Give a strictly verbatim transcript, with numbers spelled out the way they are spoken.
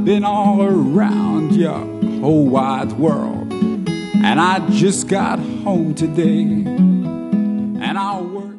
been all around your whole wide world, and I just got home today, and I'll work